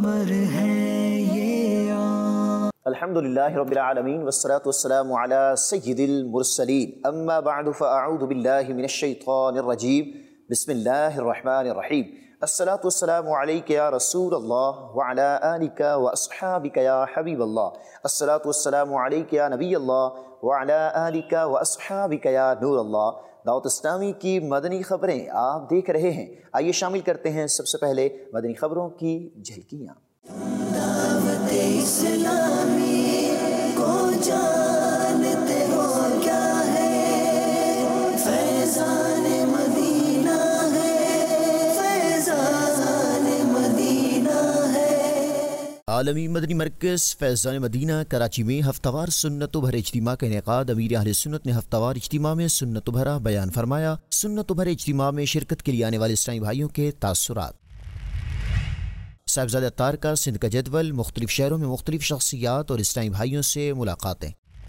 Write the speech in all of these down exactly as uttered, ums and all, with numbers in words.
خبر ہے یہ آن۔ الحمدللہ رب العالمین والصلاة والسلام علی سید المرسلین، اما بعد فاعوذ باللہ من الشیطان الرجیم، بسم اللہ الرحمن الرحیم۔ الصلاة والسلام علیک یا رسول اللہ وعلی آلک واصحابک یا حبیب اللہ۔ الصلاة والسلام علیک یا نبی اللہ وعلی آلک واصحابک یا نور اللہ۔ دعوت اسلامی کی مدنی خبریں آپ دیکھ رہے ہیں، آئیے شامل کرتے ہیں سب سے پہلے مدنی خبروں کی جھلکیاں۔ دعوت اسلامی کو جانتے ہو کیا ہے، فیضان مدینہ ہے، فیضان مدینہ ہے۔ عالمی مدنی مرکز فیضان مدینہ کراچی میں ہفتہ وار سنت و بھر اجتماع کا انعقاد۔ امیر اہل سنت نے ہفتہ وار اجتماع میں سنت و بھرا بیان فرمایا۔ سنت و بھر اجتماع میں شرکت کے لیے آنے والے اسلامی بھائیوں کے تاثرات۔ صاحبزادہ اتار کا سندھ کا جدول، مختلف شہروں میں مختلف شخصیات اور اسلامی بھائیوں سے ملاقاتیں۔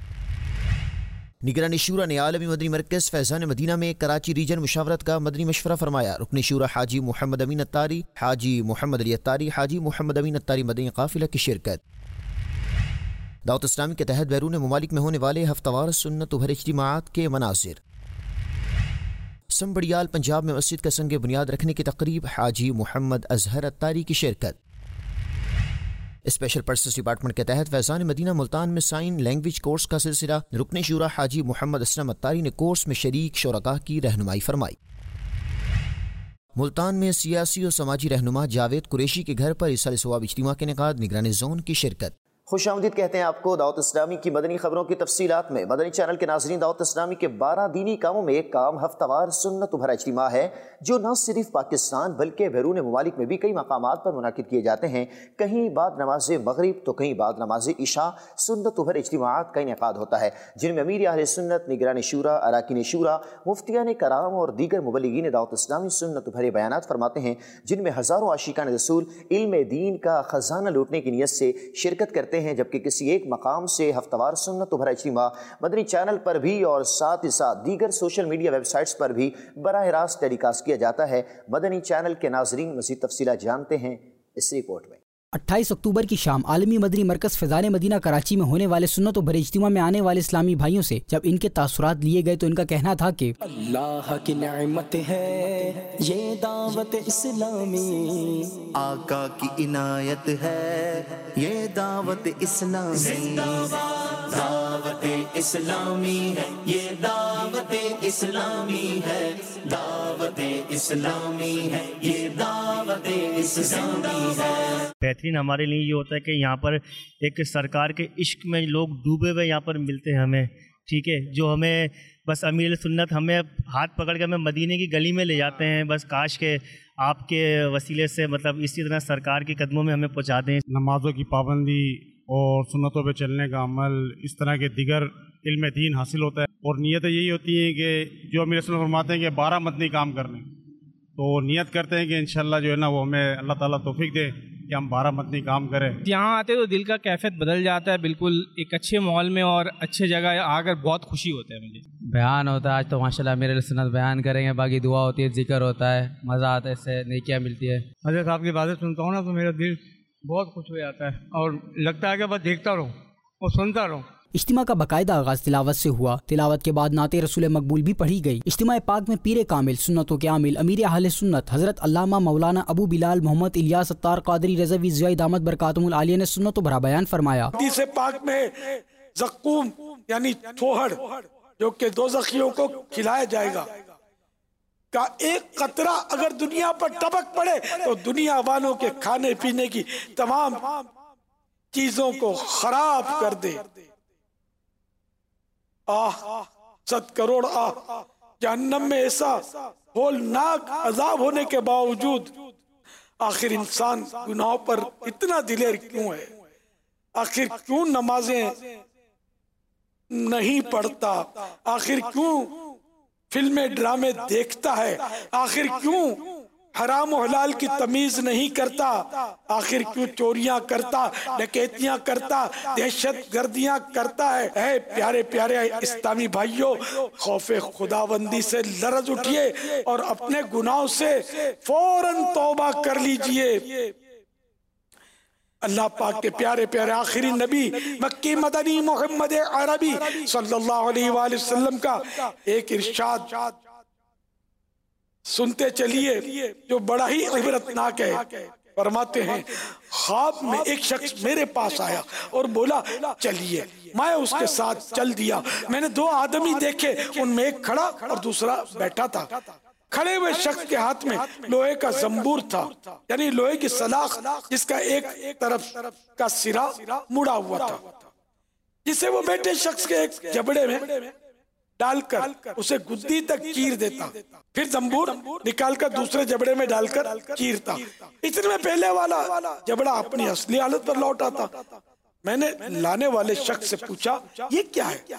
نگران شورا نے عالمی مدنی مرکز فیضان مدینہ میں کراچی ریجن مشاورت کا مدنی مشورہ فرمایا۔ رکن شورا حاجی محمد امین اتاری، حاجی محمد علی اتاری، حاجی محمد امین اتاری مدنی قافلہ کی شرکت۔ دعوت اسلامی کے تحت بیرون ممالک میں ہونے والے ہفتہ وار سنت و بھر اجتماعات کے مناظر۔ سنبڑیال پنجاب میں مسجد کا سنگ بنیاد رکھنے کی تقریب، حاجی محمد اظہر اتاری کی شرکت۔ اسپیشل پرسز ڈپارٹمنٹ کے تحت فیضان مدینہ ملتان میں سائن لینگویج کورس کا سلسلہ۔ رکن شورا حاجی محمد اسلم اتاری نے کورس میں شریک شرکاء کی رہنمائی فرمائی۔ ملتان میں سیاسی و سماجی رہنما جاوید قریشی کے گھر پر اصلاح ثواب اجتماع کے انعقاد، نگران زون کی شرکت۔ خوش آمدید کہتے ہیں آپ کو دعوت اسلامی کی مدنی خبروں کی تفصیلات میں۔ مدنی چینل کے ناظرین، دعوت اسلامی کے بارہ دینی کاموں میں ایک کام ہفتہ وار سنت و بھرا اجتماع ہے، جو نہ صرف پاکستان بلکہ بیرون ممالک میں بھی کئی مقامات پر منعقد کیے جاتے ہیں۔ کہیں بعد نماز مغرب تو کہیں بعد نماز عشاء سنت و بھر اجتماعات کا انعقاد ہوتا ہے، جن میں امیر اہل سنت، نگران شورا، اراکین شورا، مفتیان کرام اور دیگر مبلغین دعوت اسلامی سنت و بھرے بیانات فرماتے ہیں، جن میں ہزاروں عاشقان رسول علم دین کا خزانہ لوٹنے کی نیت سے شرکت کرتے ہیں، جبکہ کسی ایک مقام سے ہفتہ وار سنت و بھرا اجتماع مدنی چینل پر بھی اور ساتھ ہی ساتھ دیگر سوشل میڈیا ویب سائٹس پر بھی براہ راست ٹیلی کاسٹ کیا جاتا ہے۔ مدنی چینل کے ناظرین مزید تفصیلات جانتے ہیں اس رپورٹ میں۔ اٹھائیس اکتوبر کی شام عالمی مدنی مرکز فیضان مدینہ کراچی میں ہونے والے سنت و بھر اجتماع میں آنے والے اسلامی بھائیوں سے جب ان کے تاثرات لیے گئے تو ان کا کہنا تھا کہ اللہ کی نعمت ہے یہ دعوت اسلامی، آقا کی عنایت ہے یہ دعوت اسلامی، دعوت اسلامی ہے یہ دعوت اسلامی ہے، دعوت اسلامی ہے یہ دعوت اسلامی ہے۔ بہترین ہمارے لیے یہ ہوتا ہے کہ یہاں پر ایک سرکار کے عشق میں لوگ ڈوبے ہوئے یہاں پر ملتے ہیں ہمیں، ٹھیک ہے، جو ہمیں بس امیر سنت ہمیں ہاتھ پکڑ کے ہمیں مدینے کی گلی میں لے جاتے ہیں، بس کاش کہ آپ کے وسیلے سے مطلب اسی طرح سرکار کے قدموں میں ہمیں پہنچا دیں۔ نمازوں کی پابندی اور سنتوں پہ چلنے کا عمل، اس طرح کے دیگر علم دین حاصل ہوتا ہے، اور نیتیں یہی ہوتی ہیں کہ جو امیر سنت فرماتے ہیں کہ بارہ مدنی کام کرنے، تو نیت کرتے ہیں کہ انشاءاللہ جو ہے نا وہ ہمیں اللہ تعالیٰ توفیق دے کہ ہم بارہ مدنی کام کریں۔ یہاں آتے تو دل کا کیفیت بدل جاتا ہے، بالکل ایک اچھے ماحول میں اور اچھے جگہ آ کر بہت خوشی ہوتا ہے مجھے۔ بیان ہوتا ہے آج تو ماشاءاللہ میرے سنت بیان کریں گے، باقی دعا ہوتی ہے، ذکر ہوتا ہے، مزہ آتا ہے، اس سے نیکیاں ملتی ہے۔ حضرت صاحب کی باتیں سنتا ہوں نا تو میرا دل بہت خوش ہو جاتا ہے اور لگتا ہے کہ بس دیکھتا رہوں اور سنتا رہوں۔ اجتماع کا باقاعدہ آغاز تلاوت سے ہوا۔ تلاوت کے بعد نعت رسول مقبول بھی پڑھی گئی۔ اجتماع پاک میں پیر کامل، سنتوں کے عامل، امیر اہل سنت حضرت علامہ مولانا ابو بلال محمد الیاس اتار قادری رضوی ضیاء دامت برکاتہم العالیہ نے سنت و بھرا بیان فرمایا۔ حدیث پاک میں زقوم یعنی تھوہڑ جو کہ دوزخیوں کو کھلایا جائے گا کا ایک قطرہ اگر دنیا پر ٹپک پڑے تو دنیا والوں کے کھانے پینے کی تمام چیزوں کو خراب کر دے۔ آہ ست کروڑ آہ، جہنم میں ایسا ہولناک عذاب ہونے کے باوجود آخر انسان گناہوں پر اتنا دلیر کیوں ہے؟ آخر کیوں نمازیں نہیں پڑھتا؟ آخر کیوں فلمیں ڈرامے دیکھتا ہے؟ آخر کیوں حرام و حلال کی تمیز نہیں کرتا؟ آخر کیوں چوریاں کرتا، ڈکیتیاں کرتا، دہشت گردیاں کرتا ہے؟ اے پیارے پیارے اسلامی بھائیوں، خوف خداوندی سے لرز اٹھیے اور اپنے گناہوں سے فوراً توبہ کر لیجئے۔ اللہ پاک کے پیارے پیارے آخری نبی مکی مدنی محمد عربی صلی اللہ علیہ وآلہ وسلم کا ایک ارشاد سنتے چلیے جو بڑا ہی عبرتناک ہے. فرماتے ہیں خواب میں ایک شخص میرے پاس آیا اور بولا چلیے. میں اس کے ساتھ چل دیا. میں نے دو آدمی دیکھے، ان میں ایک کھڑا اور دوسرا بیٹھا تھا. کھڑے ہوئے شخص کے ہاتھ میں لوہے کا زنبور تھا، یعنی لوہے کی سلاخ جس کا ایک طرف کا سرا مڑا ہوا تھا، جسے وہ بیٹھے شخص کے ایک جبڑے میں ڈال کر اسے گدی تک چیر دیتا، پھر زنبور نکال کر دوسرے جبڑے میں ڈال کر چیرتا. اتنے میں پہلے والا جبڑا اپنی اصلی حالت پر لوٹ آتا. میں نے لانے والے شخص سے پوچھا یہ کیا ہے؟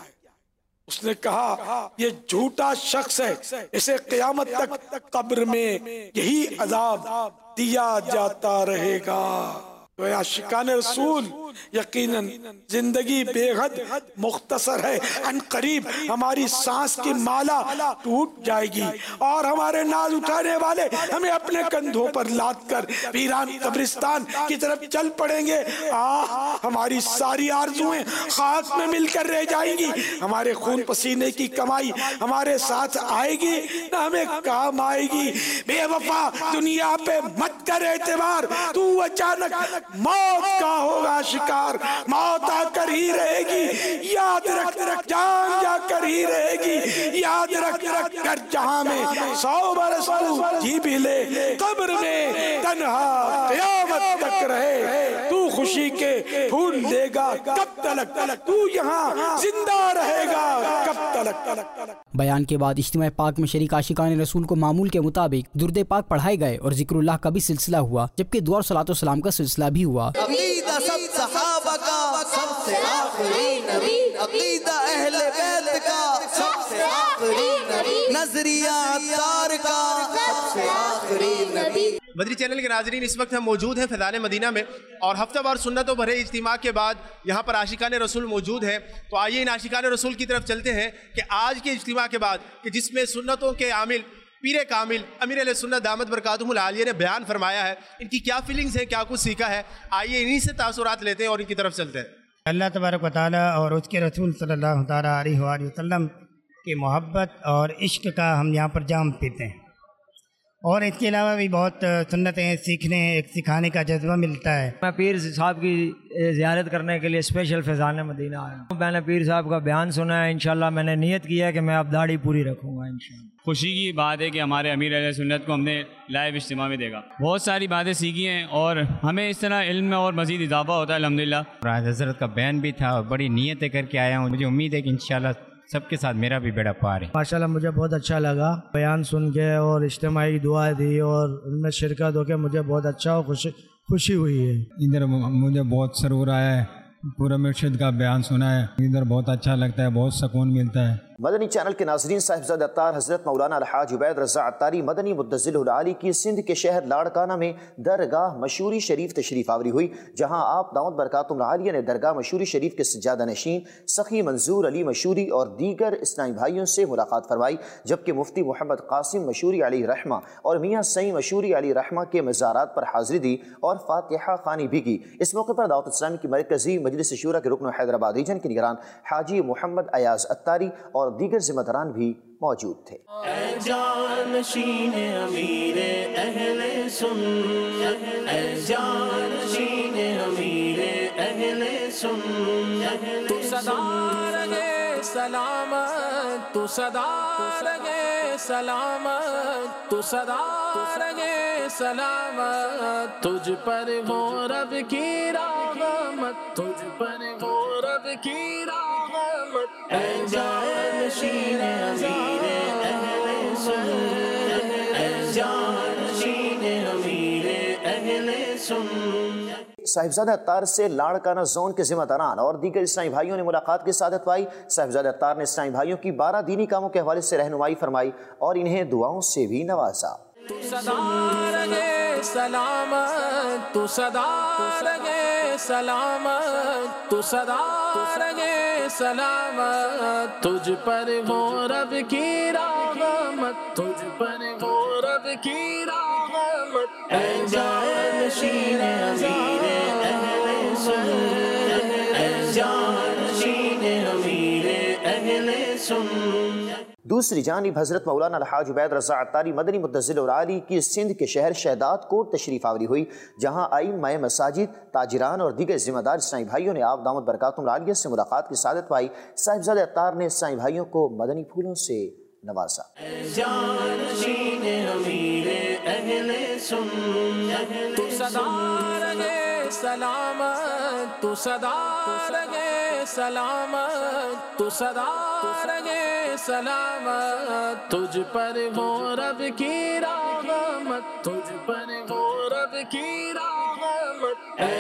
اس نے کہا یہ جھوٹا شخص ہے، اسے قیامت تک قبر میں یہی عذاب دیا جاتا رہے گا. تو عاشقان رسول یقیناً زندگی بے حد مختصر ہے. ان قریب ہماری سانس کی مالا ٹوٹ جائے گی اور ہمارے ناز اٹھانے والے ہمیں اپنے کندھوں پر لاد کر ویران قبرستان کی طرف چل پڑیں گے. آہ ہماری ساری آرزویں خاک میں مل کر رہ جائیں گی. ہمارے خون پسینے کی کمائی ہمارے ساتھ آئے گی نہ ہمیں کام آئے گی. بے وفا دنیا پہ مت کر اعتبار، تو اچانک موت کا ہوگا شکار. موت آ کر ہی رہے گی، یاد رکھ رکھ جان جا کر ہی رہے گی. یاد رکھ رکھ کر جہاں میں سو برس تو جی بھی لے، قبر میں تنہا قیامت تک رہے. تو خوشی کے پھول لے گا کب تلک، تو یہاں زندہ رہے گا کب تلک. بیان کے بعد اجتماع پاک میں شریک عاشقان رسول کو معمول کے مطابق درود پاک پڑھائے گئے اور ذکر اللہ کا بھی سلسلہ ہوا، جبکہ دعا اور صلاۃ و سلام کا سلسلہ بھی ہوا. عقیدہ سب صحابہ کا سب سے آخری نبی، عقیدہ اہل بیت کا سب سے آخری نبی، نظریہ عطار کا سب سے آخری نبی. مدنی چینل کے ناظرین، اس وقت ہم موجود ہیں فیضان مدینہ میں اور ہفتہ وار سنتوں بھرے اجتماع کے بعد یہاں پر عاشقان رسول موجود ہیں. تو آئیے ان عاشقان رسول کی طرف چلتے ہیں کہ آج کے اجتماع کے بعد کہ جس میں سنتوں کے عامل پیر کامل امیر علیہ سنت دامت برکاتہم العالیہ نے بیان فرمایا ہے، ان کی کیا فیلنگز ہیں، کیا کچھ سیکھا ہے. آئیے انہی سے تاثرات لیتے ہیں اور ان کی طرف چلتے ہیں. اللہ تبارک و تعالیٰ اور اس کے رسول صلی اللہ تعالیٰ علیہ وآلہ وسلم کی محبت اور عشق کا ہم یہاں پر جام پیتے ہیں، اور اس کے علاوہ بھی بہت سنتیں سیکھنے ایک سکھانے کا جذبہ ملتا ہے. میں پیر صاحب کی زیارت کرنے کے لیے اسپیشل فیضان مدینہ آیا ہوں. میں نے پیر صاحب کا بیان سنا ہے، انشاءاللہ میں نے نیت کیا ہے کہ میں اب داڑھی پوری رکھوں گا انشاءاللہ. خوشی کی بات ہے کہ ہمارے امیر علیہ سنت کو ہم نے لائیو اجتماع میں دیکھا، بہت ساری باتیں سیکھی ہیں اور ہمیں اس طرح علم میں اور مزید اضافہ ہوتا ہے الحمدللہ. حضرت کا بیان بھی تھا اور بڑی نیتیں کر کے آیا ہوں. مجھے امید ہے کہ انشاءاللہ سب کے ساتھ میرا بھی بیڑا پار ہے. ماشاءاللہ مجھے بہت اچھا لگا بیان سن کے، اور اجتماعی دعا دی اور ان میں شرکت ہو کے مجھے بہت اچھا اور خوشی خوشی ہوئی ہے. ادھر مجھے بہت سرور آیا ہے، پورا مرشد کا بیان سنا ہے، ادھر بہت اچھا لگتا ہے، بہت سکون ملتا ہے. مدنی چینل کے ناظرین، صاحبزادہ عطار حضرت مولانا الحاج عبید رضا عطاری مدنی متزل العالی کی سندھ کے شہر لاڑکانہ میں درگاہ مشوری شریف تشریف آوری ہوئی، جہاں آپ دامت برکاتہم العالیہ نے درگاہ مشوری شریف کے سجادہ نشین سخی منظور علی مشوری اور دیگر اسلامی بھائیوں سے ملاقات فرمائی، جبکہ مفتی محمد قاسم مشوری علیہ رحمہ اور میاں سعید مشوری علیہ رحمہ کے مزارات پر حاضری دی اور فاتحہ خوانی بھی کی. اس موقع پر دعوت اسلامی کی مرکزی مجلس شورا کے رکن حیدرآباد ریجن کے نگران حاجی محمد ایاز عطاری اور دیگر ذمہ داران بھی موجود تھے. اے جانشین امیر اہل سنت، اے جانشین امیر اہل سنت، تو صدا رہے سلامت، تو صدا رہے سلامت، تو صدا رہے سلامت، تجھ پر ہو رب کی رحمت، تجھ پر ہو رب کی رحمت. اے جانشین امیر اہل سنت، اے جانشین امیر اہل سنت. صاحبزادہ عطار سے لاڑکانہ زون کے ذمہ داران اور دیگر اسلامی بھائیوں نے ملاقات کی سعادت پائی. صاحبزادہ عطار نے اسلامی بھائیوں کی بارہ دینی کاموں کے حوالے سے رہنمائی فرمائی اور انہیں دعاؤں سے بھی نوازا. تو صدا رہے سلامت، تو صدا رہے سلامت، تو صدا رہے سلامت، تجھ پر ہو رب کی رحمت، تجھ پر ہو رب کی رحمت. اے جانشین امیر اہل دوسری جانب حضرت مولانا الحاج عبید رضا عطاری مدنی متنزل العالی کی سندھ کے شہر شہداد کوٹ تشریف آوری ہوئی، جہاں ائمہ مساجد، تاجران اور دیگر ذمہ دار اسلامی بھائیوں نے آپ دامت برکاتہم العالیہ سے ملاقات کی سعادت پائی۔ صاحبزادہ عطار نے اسلامی بھائیوں کو مدنی پھولوں سے نوازا۔ تو صدا رہے سلامت، تو صدا رہے سلامت، تو صدا رہے سلامت، تجھ پر ہو رب کی رحمت، تجھ پر ہو رب کی رحمت، اے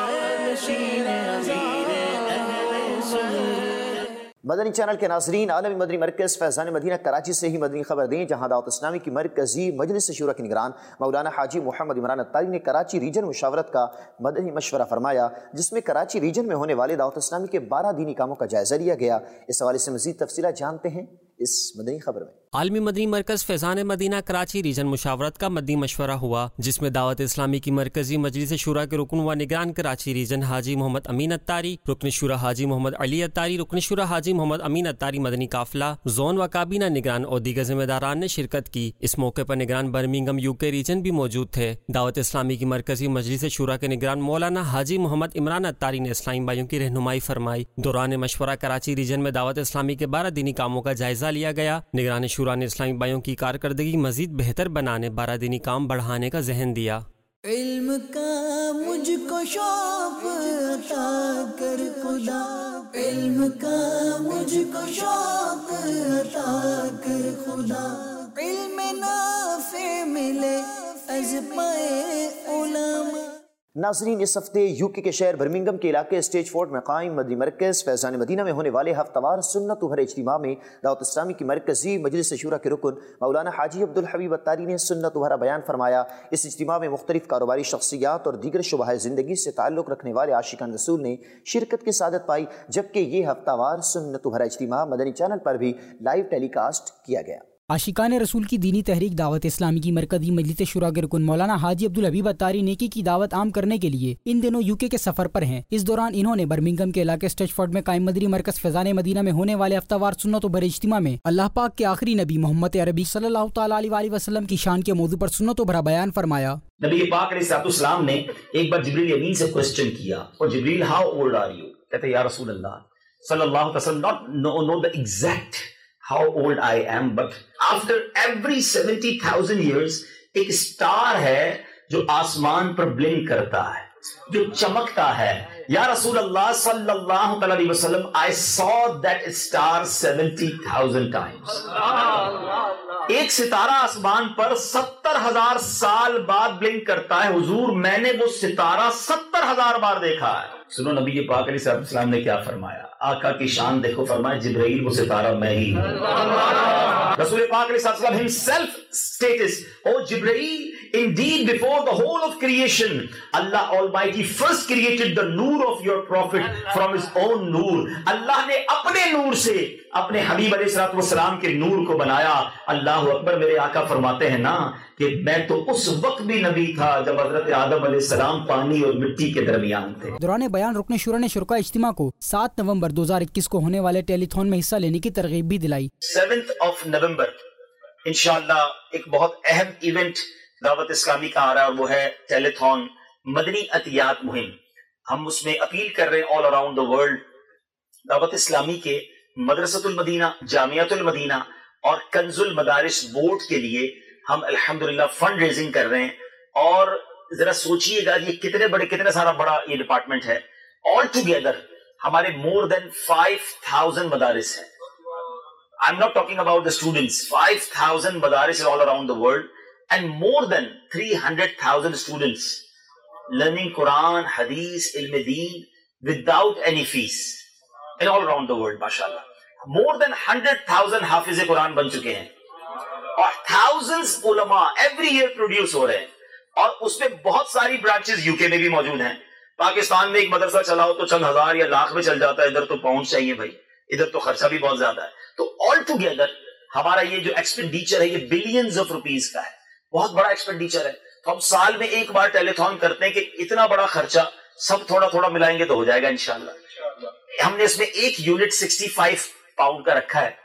جانشین امیر اہل سنت۔ مدنی چینل کے ناظرین، عالمی مدنی مرکز فیضان مدینہ کراچی سے ہی مدنی خبر دیں، جہاں دعوت اسلامی کی مرکزی مجلس شورا کے نگران مولانا حاجی محمد عمران عطاری نے کراچی ریجن مشاورت کا مدنی مشورہ فرمایا، جس میں کراچی ریجن میں ہونے والے دعوت اسلامی کے بارہ دینی کاموں کا جائزہ لیا گیا۔ اس حوالے سے مزید تفصیلات جانتے ہیں اس مدنی خبر میں۔ عالمی مدنی مرکز فیضان مدینہ کراچی ریجن مشاورت کا مدنی مشورہ ہوا، جس میں دعوت اسلامی کی مرکزی مجلس شورا کے رکن و نگران کراچی ریجن حاجی محمد امین عطاری، رکن شورا حاجی محمد علی عطاری، رکن شورا حاجی محمد امین عطاری مدنی قافلہ، زون و کابینہ نگران اور دیگر ذمہ داران نے شرکت کی۔ اس موقع پر نگران برمنگھم یو کے ریجن بھی موجود تھے۔ دعوت اسلامی کی مرکزی مجلس شورا کے نگران مولانا حاجی محمد عمران عطاری نے اسلامی بھائیوں کی رہنمائی فرمائی۔ دوران مشورہ کراچی ریجن میں دعوت اسلامی کے بارہ دینی کاموں کا جائزہ لیا گیا۔ نگران شورا نے اسلامی بھائیوں کی کارکردگی مزید بہتر بنانے، بارہ دینی کام بڑھانے کا ذہن دیا۔ علم کا مجھ کو شوق عطا کر خدا، علم کا مجھ کو شوق عطا کر خدا، علم نافع ملے از پائے علماء۔ ناظرین، اس ہفتے یو کے کے شہر برمنگھم کے علاقے اسٹیج فورٹ میں قائم مدنی مرکز فیضان مدینہ میں ہونے والے ہفتہ وار سنت و ہر اجتماع میں دعوت اسلامی کی مرکزی مجلس شورا کے رکن مولانا حاجی عبدالحبیب عطاری نے سنت و ہر بیان فرمایا۔ اس اجتماع میں مختلف کاروباری شخصیات اور دیگر شعبۂ زندگی سے تعلق رکھنے والے عاشقان رسول نے شرکت کی سعادت پائی، جبکہ یہ ہفتہ وار سنت و ہر اجتماع مدنی چینل پر بھی لائیو ٹیلی کاسٹ کیا گیا۔ عاشقان رسول کی دینی تحریک دعوت اسلامی کی مرکزی مجلس شورا کے رکن مولانا حاجی عبدالحبیب عطاری نیکی کی دعوت عام کرنے کے لیے ان دنوں یو کے کے سفر پر ہیں۔ اس دوران انہوں نے برمنگھم کے علاقے اسٹیج فورٹ میں قائم مدنی مرکز فیضان مدینہ میں ہونے والے ہفتہ وار سنت و بھرے اجتماع میں اللہ پاک کے آخری نبی محمد عربی صلی اللہ تعالیٰ علیہ وسلم کی شان کے موضوع پر سنت و بھرا بیان فرمایا۔ نبی پاک علیہ السلام نے ایک بار جبریل امین سے کوسچن کیا، اور جبریل ہاؤ اولڈ آر یو؟ کہتے یا رسول اللہ صلی اللہ علیہ وسلم not know, know the exact how old I am, but after every seventy thousand years ایک سٹار ہے جو آسمان پر بلنک کرتا ہے، جو چمکتا ہے۔ یا رسول اللہ صلی اللہ علیہ وسلم I saw that star seventy thousand times۔ ایک ستارہ آسمان پر ستر ہزار سال بعد بلنک کرتا ہے، حضور میں نے وہ ستارہ ستر ہزار بار دیکھا ہے۔ سنو نبی پاک علیہ السلام نے کیا فرمایا، آقا کی شان دیکھو، فرمایا جبرائیل وہ ستارہ میں ہی ہوں۔ رسول پاک علیہ السلام himself status, oh Jibreel, indeed before the whole of creation, Allah Almighty first created the noor of your prophet from his own noor۔ اللہ نے اپنے نور سے اپنے حبیب علیہ السلام کے نور کو بنایا۔ اللہ اکبر۔ میرے آقا فرماتے ہیں نا کہ میں تو اس وقت بھی نبی تھا جب حضرت آدم علیہ السلام پانی اور مٹی کے درمیان تھے۔ دوران بیان رکن شورا نے شرکاء اجتماع کو سات نومبر دو ہزار اکیس کو ہونے والے ٹیلی تھون میں حصہ لینے کی ترغیب بھی دلائی۔ سیونتھ آف نومبر انشاءاللہ ایک بہت اہم ایونٹ دعوت اسلامی کا آ رہا ہے، اور وہ ہے ٹیلی تھون مدنی عطیات مہم۔ ہم اس میں اپیل کر رہے ہیں آل اراؤنڈ دا ورلڈ، دعوت اسلامی کے مدرسۃ المدینہ، جامعۃ المدینہ اور کنز المدارس بورڈ کے لیے ہم الحمدللہ فنڈ ریزنگ کر رہے ہیں۔ اور ذرا سوچئے گا یہ کتنے بڑے کتنا سارا بڑا یہ ڈپارٹمنٹ ہے۔ آل ٹوگیدر ہمارے مور دین فائیو تھاؤزینڈ مدارس ہیں۔ I'm not talking about the students. five thousand madaris all around the world and more than three hundred thousand students learning Quran, Hadith, Ilm Deen without any fees and all around the world, mashallah. More than one hundred thousand Hafiz Quran ban chuke hain اور thousands ulama every year produce ہو رہے ہیں، اور اس میں بہت ساری branches you کے میں بھی موجود ہیں۔ پاکستان میں ایک مدرسہ چلاؤ تو چند ہزار یا لاکھ میں چل جاتا ہے، ادھر تو پہنچ چاہیے بھائی، ادھر تو خرچہ بھی بہت زیادہ ہے۔ تو آل ٹوگیدر ہمارا یہ جو ایکسپینڈیچر ہے یہ بلینز آف روپیز کا ہے، بہت بڑا ایکسپینڈیچر ہے۔ تو ہم سال میں ایک بار ٹیلی تھون کرتے ہیں کہ اتنا بڑا خرچہ سب تھوڑا تھوڑا ملائیں گے تو ہو جائے گا انشاءاللہ۔ ہم نے اس میں ایک یونٹ سکسٹی فائیو پاؤنڈ کا رکھا ہے،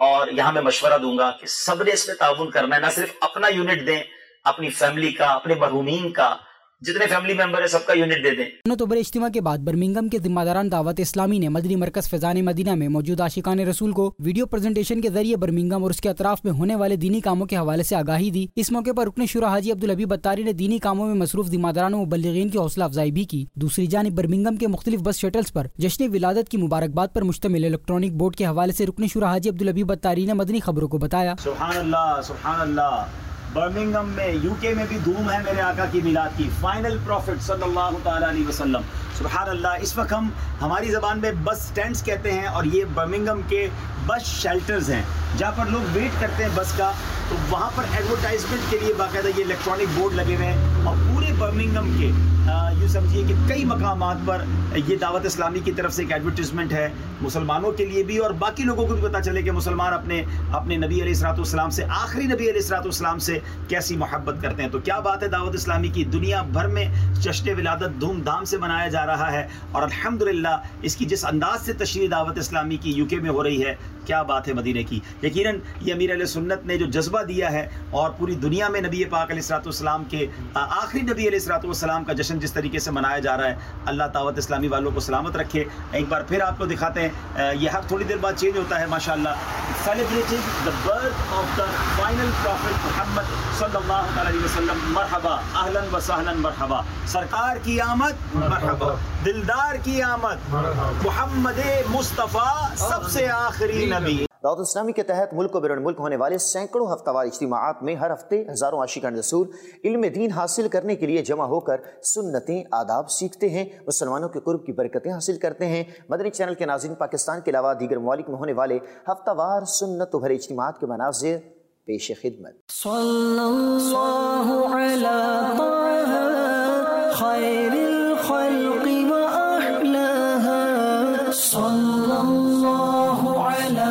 اور یہاں میں مشورہ دوں گا کہ سب نے اس میں تعاون کرنا ہے، نہ صرف اپنا یونٹ دیں، اپنی فیملی کا، اپنے مرحومین کا، جتنے فیملی ممبر ہیں سب کا یونٹ دے دیں۔ سنت و بڑے اجتماع کے بعد برمنگم کے ذمہ داران دعوت اسلامی نے مدنی مرکز فیضان مدینہ میں موجود عاشقان رسول کو ویڈیو پریزنٹیشن کے ذریعے برمنگم اور اس کے اطراف میں ہونے والے دینی کاموں کے حوالے سے آگاہی دی۔ اس موقع پر رکن شورا حاجی عبدالحبیب اتاری نے دینی کاموں میں مصروف ذمہ داران و مبلغین کی حوصلہ افزائی بھی کی۔ دوسری جانب برمنگم کے مختلف بس شٹلز پر جشن ولادت کی مبارکباد پر مشتمل الیکٹرانک بورڈ کے حوالے سے رکن شورا حاجی عبدالحبیب اتاری نے مدنی خبروں کو بتایا۔ سبحان اللہ سبحان اللہ، برمنگم میں یو کے میں بھی دھوم ہے میرے آقا کی میلاد کی، فائنل پروفٹ صلی اللہ تعالیٰ علیہ وسلم۔ سبحان اللہ، اس وقت ہم ہماری زبان میں بس سٹینڈز کہتے ہیں اور یہ برمنگم کے بس شیلٹرز ہیں جہاں پر لوگ ویٹ کرتے ہیں بس کا، تو وہاں پر ایڈورٹائزمنٹ کے لیے باقاعدہ یہ الیکٹرانک بورڈ لگے ہوئے ہیں اور پورے برمنگم کے یوں سمجھیے کہ کئی مقامات پر یہ دعوت اسلامی کی طرف سے ایک ایڈورٹیزمنٹ ہے مسلمانوں کے لیے بھی، اور باقی لوگوں کو بھی پتہ چلے کہ مسلمان اپنے اپنے نبی علیہ الصلوۃ والسلام سے، آخری نبی علیہ الصلوۃ والسلام سے کیسی محبت کرتے ہیں۔ تو کیا بات ہے، دعوت اسلامی کی دنیا بھر میں جشن ولادت دھوم دھام سے منایا جا رہا ہے، اور الحمدللہ اس کی جس انداز سے تشریح دعوت اسلامی کی یو کے میں ہو رہی ہے، کیا بات ہے مدینے کی۔ یقیناً یہ امیر علیہ سنت نے جو جذبہ دیا ہے اور پوری دنیا میں نبی پاک علیہ الصلوۃ والسلام کے آخری نبی علیہ الصلوۃ والسلام کا جشن جس طریقے سے منایا جا رہا ہے، اللہ دعوت اسلامی والوں کو سلامت رکھے۔ ایک بار پھر آپ کو دکھاتے ہیں، یہ ہر تھوڑی دیر بعد چینج ہوتا ہے ماشاءاللہ، celebrating the birth of the final prophet Muhammad صلی اللہ علیہ وسلم۔ مرحبا، اہلا و سہلا، مرحبا، سرکار کی آمد، مرحبا، دلدار کی آمد، محمد مصطفیٰ سب سے آخری نبی۔ دعوت اسلامی کے تحت ملک و بیرون ملک ہونے والے سینکڑوں ہفتہ وار اجتماعات میں ہر ہفتے ہزاروں عاشقان رسول علم دین حاصل کرنے کے لیے جمع ہو کر سنتیں، آداب سیکھتے ہیں، مسلمانوں کے قرب کی برکتیں حاصل کرتے ہیں۔ مدنی چینل کے ناظرین، پاکستان کے علاوہ دیگر ممالک میں ہونے والے ہفتہ وار سنت و بھرے اجتماعات کے مناظر پیش خدمت۔ صلی اللہ علی طه خیر الخلق و احلاها، صلی اللہ علی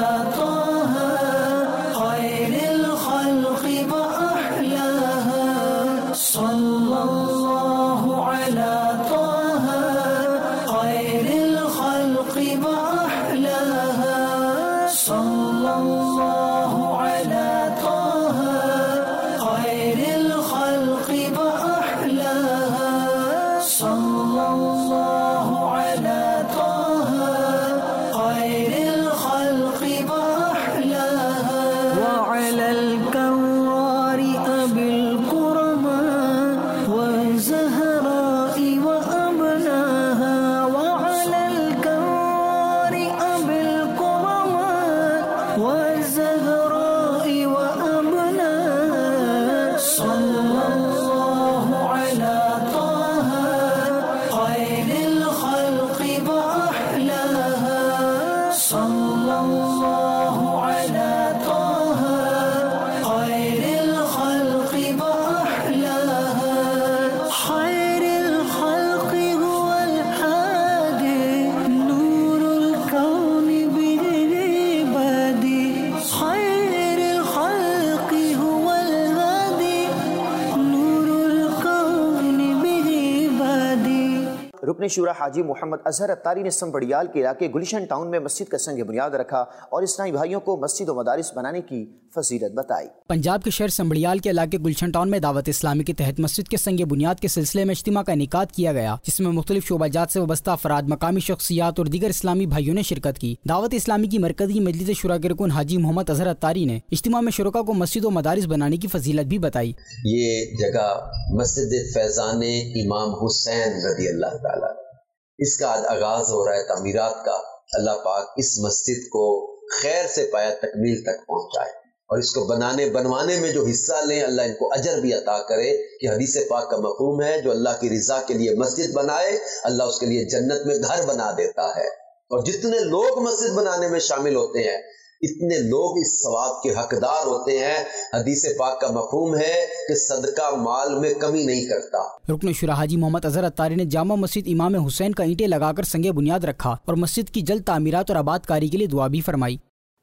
رکن شورا حاجی محمد اظہر اتاری نے سنبڑیال کے علاقے گلشن ٹاؤن میں مسجد کا سنگ بنیاد رکھا اور اسلامی بھائیوں کو مسجد و مدارس بنانے کی فضیلت بتائی۔ پنجاب کے شہر سنبڑیال کے علاقے گلشن ٹاؤن میں دعوت اسلامی کے تحت مسجد کے سنگ بنیاد کے سلسلے میں اجتماع کا انعقاد کیا گیا، جس میں مختلف شعبہ جات سے وابستہ افراد، مقامی شخصیات اور دیگر اسلامی بھائیوں نے شرکت کی۔ دعوت اسلامی کی مرکزی مجلس شورا کے رکن حاجی محمد اظہر اتاری نے اجتماع میں شرکاء کو مسجد و مدارس بنانے کی فضیلت بھی بتائی۔ یہ جگہ مسجد فیضان امام حسین رضی اللہ تعالیٰ، اس کا آغاز ہو رہا ہے تعمیرات کا۔ اللہ پاک اس مسجد کو خیر سے پایا تکمیل تک پہنچائے اور اس کو بنانے بنوانے میں جو حصہ لیں اللہ ان کو اجر بھی عطا کرے، کہ حدیث پاک کا مفہوم ہے جو اللہ کی رضا کے لیے مسجد بنائے اللہ اس کے لیے جنت میں گھر بنا دیتا ہے، اور جتنے لوگ مسجد بنانے میں شامل ہوتے ہیں اتنے لوگ اس ثواب کے حقدار ہوتے ہیں۔ حدیث پاک کا مفہوم ہے کہ صدقہ مال میں کمی نہیں کرتا۔ رکن شورا حاجی محمد اظہر اتاری نے جامع مسجد امام حسین کا اینٹیں لگا کر سنگ بنیاد رکھا اور مسجد کی جلد تعمیرات اور آباد کاری کے لیے دعا بھی فرمائی۔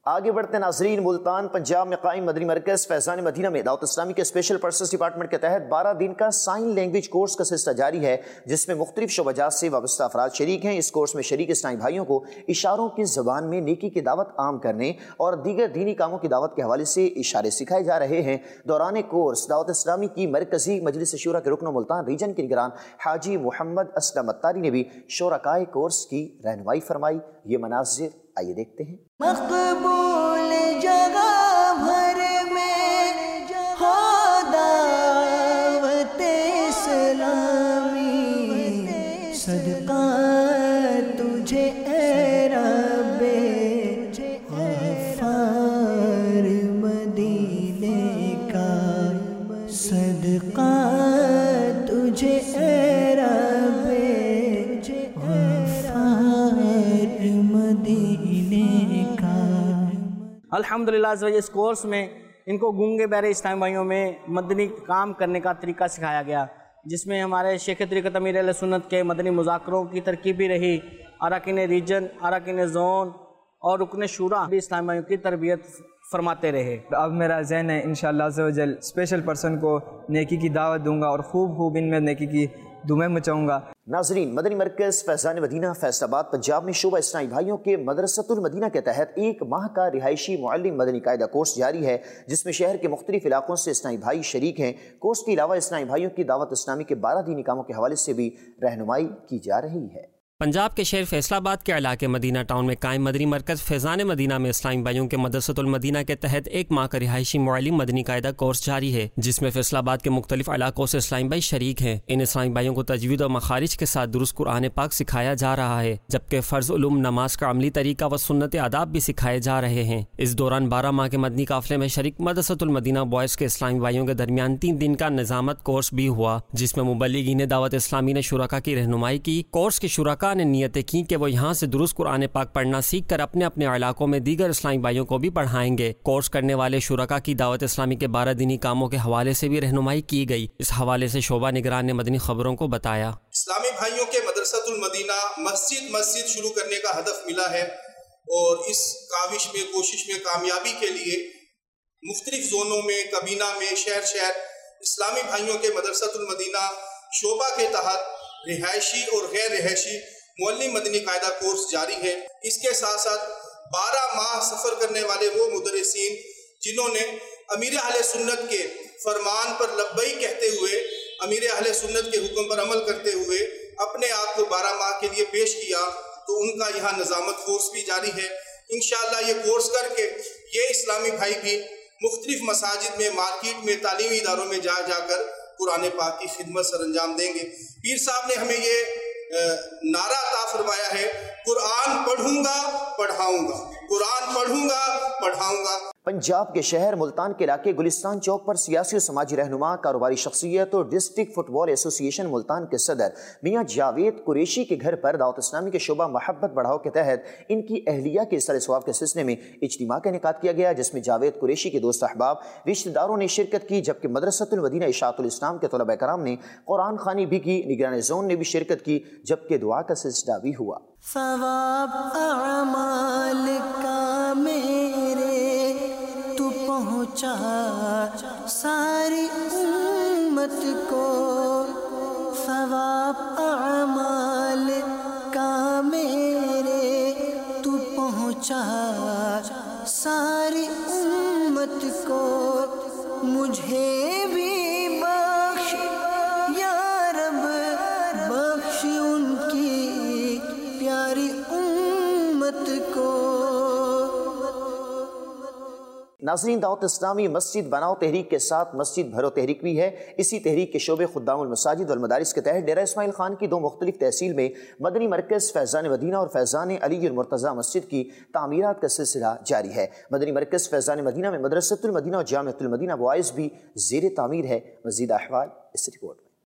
آگے بڑھتے ہیں ناظرین، ملتان پنجاب میں قائم مدنی مرکز فیضان مدینہ میں دعوت اسلامی کے اسپیشل پرسنز ڈپارٹمنٹ کے تحت بارہ دن کا سائن لینگویج کورس کا سلسلہ جاری ہے، جس میں مختلف شعبہ جات سے وابستہ افراد شریک ہیں۔ اس کورس میں شریک اسلامی بھائیوں کو اشاروں کی زبان میں نیکی کی دعوت عام کرنے اور دیگر دینی کاموں کی دعوت کے حوالے سے اشارے سکھائے جا رہے ہیں۔ دوران کورس دعوت اسلامی کی مرکزی مجلس شورا کے رکن و ملتان ریجن کے نگران حاجی محمد اسلم اتاری نے بھی شرکائے کورس کی رہنمائی فرمائی۔ یہ مناظر آئیے دیکھتے ہیں۔ مقبول جگہ بھر میں ہو دعوت اسلامی، صدقہ تجھے اے رب غفار مدینے کا، صدقہ تجھے اے رب غفار مدینے کا۔ الحمدللہ اس کورس میں ان کو گونگے بہرے اسلامی بھائیوں میں مدنی کام کرنے کا طریقہ سکھایا گیا، جس میں ہمارے شیخ طریقت امیر اہل سنت کے مدنی مذاکروں کی ترکیب بھی رہی۔ اراکین ریجن، اراکین زون اور رکن شورا بھی اسلامی بھائیوں کی تربیت فرماتے رہے۔ اب میرا ذہن ہے انشاءاللہ عز و جل اسپیشل پرسن کو نیکی کی دعوت دوں گا اور خوب خوب ان میں نیکی کی دمیں مچاؤں گا۔ ناظرین، مدنی مرکز فیضان مدینہ فیصل آباد پنجاب میں شعبہ اسلامی بھائیوں کے مدرسۃ المدینہ کے تحت ایک ماہ کا رہائشی معلم مدنی قاعدہ کورس جاری ہے، جس میں شہر کے مختلف علاقوں سے اسلامی بھائی شریک ہیں۔ کورس کے علاوہ اسلامی بھائیوں کی دعوت اسلامی کے بارہ دینی کاموں کے حوالے سے بھی رہنمائی کی جا رہی ہے۔ پنجاب کے شہر فیصل آباد کے علاقے مدینہ ٹاؤن میں قائم مدنی مرکز فیضان مدینہ میں اسلامی بھائیوں کے مدرسۃ المدینہ کے تحت ایک ماہ کا رہائشی معلم مدنی قاعدہ کورس جاری ہے، جس میں فیصل آباد کے مختلف علاقوں سے اسلامی بھائی شریک ہیں۔ ان اسلامی بھائیوں کو تجوید و مخارج کے ساتھ درست قرآن پاک سکھایا جا رہا ہے، جبکہ فرض علوم، نماز کا عملی طریقہ و سنت آداب بھی سکھائے جا رہے ہیں۔ اس دوران بارہ ماہ کے مدنی قافلے میں شریک مدرسۃ المدینہ بوائز کے اسلامی بھائیوں کے درمیان تین دن کا نظامت کورس بھی ہوا، جس میں مبلغین دعوت اسلامی نے شرکا کی رہنمائی کی۔ کورس کے شرکا نے نیتیں کی کہ وہ یہاں سے درست قرآن پاک پڑھنا سیکھ کر اپنے اپنے علاقوں میں دیگر اسلامی بھائیوں کو بھی پڑھائیں گے۔ کورس کرنے والے شرکا کی دعوت اسلامی کے بارہ دینی کاموں کے حوالے سے بھی رہنمائی کی گئی۔ اس حوالے سے شعبہ نگران نے مدنی خبروں کو بتایا۔ اسلامی بھائیوں کے مدرسۃ المدینہ مسجد مسجد شروع کرنے کا ہدف ملا ہے، اور اس کاوش میں کوشش میں کامیابی کے لیے مختلف زونوں میں، کابینہ میں، شہر شہر اسلامی بھائیوں کے مدرسۃ المدینہ شعبہ کے تحت رہائشی اور غیر رہائشی معلم مدنی قاعدہ کورس جاری ہے۔ اس کے ساتھ ساتھ بارہ ماہ سفر کرنے والے وہ مدرسین جنہوں نے امیر اہل سنت کے فرمان پر لبئی کہتے ہوئے، امیر اہل سنت کے حکم پر عمل کرتے ہوئے اپنے آپ کو بارہ ماہ کے لیے پیش کیا، تو ان کا یہاں نظامت کورس بھی جاری ہے۔ انشاءاللہ یہ کورس کر کے یہ اسلامی بھائی بھی مختلف مساجد میں، مارکیٹ میں، تعلیمی اداروں میں جا جا کر قرآن پاک کی خدمت سر انجام دیں گے۔ پیر صاحب نے ہمیں یہ نعرہ عطا فرمایا ہے، قرآن پڑھوں گا پڑھاؤں گا، قرآن پڑھوں گا پڑھاؤں گا۔ پنجاب کے شہر ملتان کے علاقے گلستان چوک پر سیاسی و سماجی رہنما، کاروباری شخصیت اور ڈسٹرکٹ فٹ بال ایسوسی ایشن ملتان کے صدر میاں جاوید قریشی کے گھر پر دعوت اسلامی کے شعبہ محبت بڑھاؤ کے تحت ان کی اہلیہ کے اصلاح ثواب کے سلسلے میں اجتماع کا انعقاد کیا گیا، جس میں جاوید قریشی کے دوست احباب، رشتہ داروں نے شرکت کی، جبکہ مدرسۃ المدینہ اشاعت الاسلام کے طلباء کرام نے قرآن خوانی بھی کی، نگران زون نے بھی شرکت کی، جبکہ دعا کا سلسلہ بھی ہوا۔ ثواب اعمال کا میرے تو پہنچا ساری امت کو، ثواب اعمال کا میرے تو پہنچا ساری امت کو، مجھے بھی بخش یا رب، بخش ان کی پیاری امت کو۔ ناظرین، دعوت اسلامی مسجد بناؤ تحریک کے ساتھ مسجد بھرو تحریک بھی ہے۔ اسی تحریک کے شعبے خدام المساجد والمدارس کے تحت ڈیرہ اسماعیل خان کی دو مختلف تحصیل میں مدنی مرکز فیضان مدینہ اور فیضان علی المرتضیٰ مسجد کی تعمیرات کا سلسلہ جاری ہے۔ مدنی مرکز فیضان مدینہ میں مدرسۃ المدینہ اور جامعۃ المدینہ بوائز بھی زیر تعمیر ہے۔ مزید احوال اس رپورٹ میں۔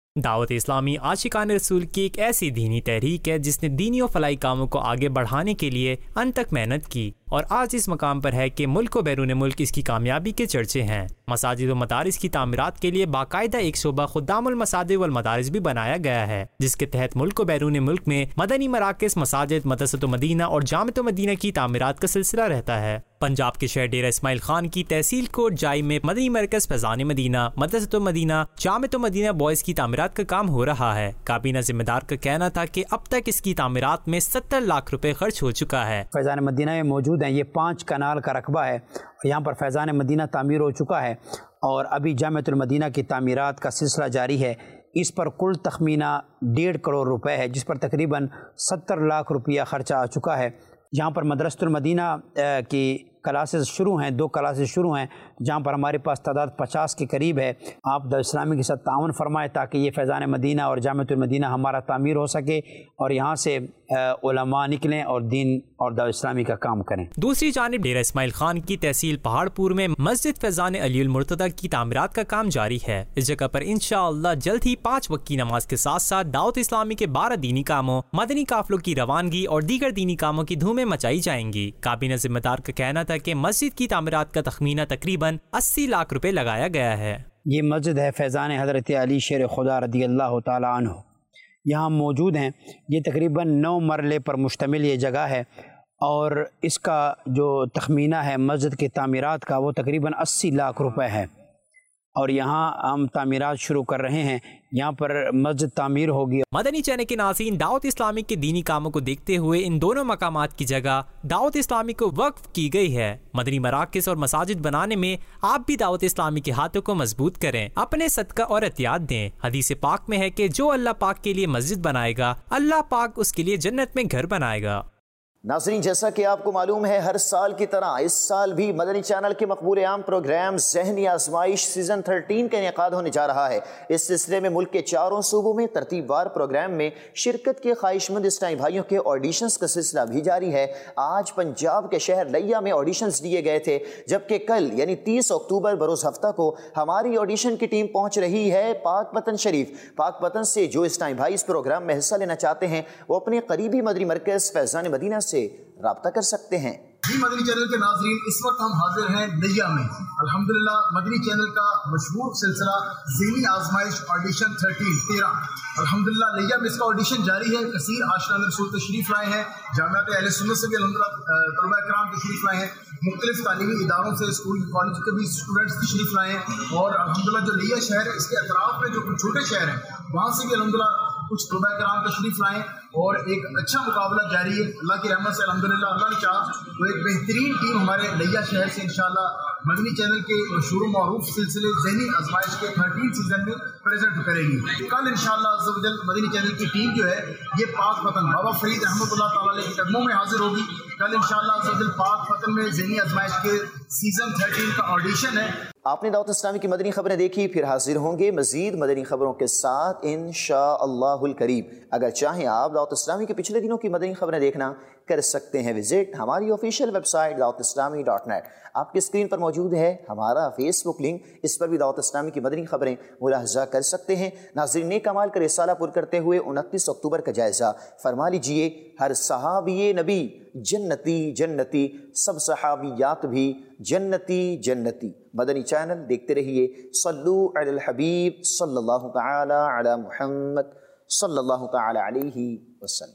دعوت اسلامی عاشقان رسول کی ایک ایسی دینی تحریک ہے جس نے دینی و فلاحی کاموں کو آگے بڑھانے کے لیے ان تک محنت کی اور آج اس مقام پر ہے کہ ملک و بیرون ملک اس کی کامیابی کے چرچے ہیں۔ مساجد و مدارس کی تعمیرات کے لیے باقاعدہ ایک شعبہ خدام المساجد والمدارس بھی بنایا گیا ہے، جس کے تحت ملک و بیرون ملک میں مدنی مراکز، مساجد، مدرسۃ مدینہ اور جامعۃ مدینہ کی تعمیرات کا سلسلہ رہتا ہے۔ پنجاب کے شہر ڈیرہ اسماعیل خان کی تحصیل کوٹ جائی میں مدنی مرکز فیضان مدینہ، مدرسۃ مدینہ، جامعۃ مدینہ بوائز کی تعمیرات کا کام ہو رہا ہے۔ کابینہ ذمہ دار کا کہنا تھا کہ اب تک اس کی تعمیرات میں ستر لاکھ روپے خرچ ہو چکا ہے۔ فیضان مدینہ میں موجود ہیں، یہ پانچ کنال کا رقبہ ہے، یہاں پر فیضان مدینہ تعمیر ہو چکا ہے اور ابھی جامعۃ المدینہ کی تعمیرات کا سلسلہ جاری ہے۔ اس پر کل تخمینہ ڈیڑھ کروڑ روپے ہے، جس پر تقریباً ستر لاکھ روپیہ خرچہ آ چکا ہے۔ یہاں پر مدرسۃ المدینہ کی کلاسز شروع ہیں، دو کلاسز شروع ہیں، جہاں پر ہمارے پاس تعداد پچاس کے قریب ہے۔ آپ دعوت اسلامی کے ساتھ تعاون فرمائے تاکہ یہ فیضان مدینہ اور جامعۃ المدینہ ہمارا تعمیر ہو سکے اور یہاں سے علماء نکلیں اور دین اور دعوت اسلامی کا کام کریں۔ دوسری جانب ڈیرہ اسماعیل خان کی تحصیل پہاڑ پور میں مسجد فیضان علی المرتضیٰ کی تعمیرات کا کام جاری ہے۔ اس جگہ پر انشاءاللہ جلد ہی پانچ وقت کی نماز کے ساتھ ساتھ دعوت اسلامی کے بارہ دینی کاموں، مدنی قافلوں کی روانگی اور دیگر دینی کاموں کی دھومیں مچائی جائیں گی۔ کابینہ ذمہ دار کا کہنا تھا کہ مسجد کی تعمیرات کا تخمینہ تقریباً اسی لاکھ روپے لگایا گیا ہے۔ یہ مسجد ہے فیضان حضرت علی شیر خدا رضی اللہ تعالیٰ عنہ، یہاں موجود ہیں۔ یہ تقریباً نو مرلے پر مشتمل یہ جگہ ہے اور اس کا جو تخمینہ ہے مسجد کی تعمیرات کا وہ تقریباً اسی لاکھ روپے ہے اور یہاں ہم تعمیرات شروع کر رہے ہیں۔ یہاں پر مسجد تعمیر ہوگی۔ مدنی چینل کے ناظرین، دعوت اسلامی کے دینی کاموں کو دیکھتے ہوئے ان دونوں مقامات کی جگہ دعوت اسلامی کو وقف کی گئی ہے۔ مدنی مراکز اور مساجد بنانے میں آپ بھی دعوت اسلامی کے ہاتھوں کو مضبوط کریں، اپنے صدقہ اور عطیات دیں۔ حدیث پاک میں ہے کہ جو اللہ پاک کے لیے مسجد بنائے گا، اللہ پاک اس کے لیے جنت میں گھر بنائے گا۔ ناظرین، جیسا کہ آپ کو معلوم ہے ہر سال کی طرح اس سال بھی مدنی چینل کے مقبول عام پروگرام ذہنی آزمائش سیزن تھرٹین کا انعقاد ہونے جا رہا ہے۔ اس سلسلے میں ملک کے چاروں صوبوں میں ترتیب وار پروگرام میں شرکت کے خواہش مند اسلامی بھائیوں کے آڈیشنز کا سلسلہ بھی جاری ہے۔ آج پنجاب کے شہر لیا میں آڈیشنز لیے گئے تھے، جبکہ کل یعنی تیس اکتوبر بروز ہفتہ کو ہماری آڈیشن کی ٹیم پہنچ رہی ہے پاک پتن شریف۔ پاک پتن سے جو اسلامی بھائی اس پروگرام میں حصہ لینا چاہتے ہیں وہ اپنے قریبی مدنی مرکز فیضان مدینہ سے رابطہ کر سکتے ہیں۔ جی مدنی چینل کے ناظرین، اس وقت ہم حاضر ہیں لیا میں۔ الحمدللہ مدنی چینل کا مشہور سلسلہ ذہنی آزمائش آڈیشن تھرٹین تیرہ الحمدللہ لیا میں اس کا آڈیشن جاری ہے۔ کثیر عاشقان رسول تشریف لائے ہیں، جامعۃ اہل سنت سے بھی الحمدللہ طلباء کرام تشریف لائے ہیں، مختلف تعلیمی اداروں سے اسکول کالج کے بھی اسٹوڈنٹس تشریف لائے ہیں اور الحمدللہ جو لیا شہر ہے اس کے اطراف میں جو کچھ چھوٹے شہر ہیں وہاں سے بھی الحمدللہ کچھ طلباء کرام تشریف لائیں اور ایک اچھا مقابلہ جاری ہے۔ اللہ کی رحمت سے الحمدللہ اللہ نے چاہا تو ایک بہترین ٹیم ہمارے لیا شہر سے انشاءاللہ مدنی چینل کے مشہور و معروف سلسلے ذہنی آزمائش کے تھرٹین سیزن میں پریزنٹ کرے گی۔ کل انشاءاللہ عز و جل مدنی چینل کی ٹیم جو ہے یہ پاک پتن بابا فرید احمد اللہ تعالیٰ علیہ کے قدموں میں حاضر ہوگی۔ کل انشاءاللہ عز و جل پاک پتن میں ذہنی آزمائش کے سیزن تھرٹین کا آڈیشن ہے۔ آپ نے دعوت اسلامی کی مدنی خبریں دیکھی، پھر حاضر ہوں گے مزید مدنی خبروں کے ساتھ انشاءاللہ الکریم۔ اگر چاہیں آپ دعوت اسلامی کے پچھلے دنوں کی مدنی خبریں دیکھنا کر سکتے ہیں وزٹ ہماری آفیشیل ویب سائٹ دعوت اسلامی ڈاٹ نیٹ۔ آپ کی اسکرین پر موجود ہے ہمارا فیس بک لنک، اس پر بھی دعوت اسلامی کی مدنی خبریں ملاحظہ کر سکتے ہیں۔ ناظرین، نیک اعمال کا رسالہ پر کرتے ہوئے انتیس اکتوبر کا جائزہ فرما لیجئے۔ ہر صحابی نبی جنتی جنتی، سب صحابیات بھی جنتی جنتی۔ مدنی چینل دیکھتے رہیے۔ صلو علی الحبیب صلی اللہ تعالی علی محمد صلی اللہ تعالی علیہ وسلم۔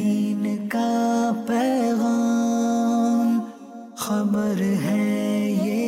دین کا پیغام خبر ہے یہ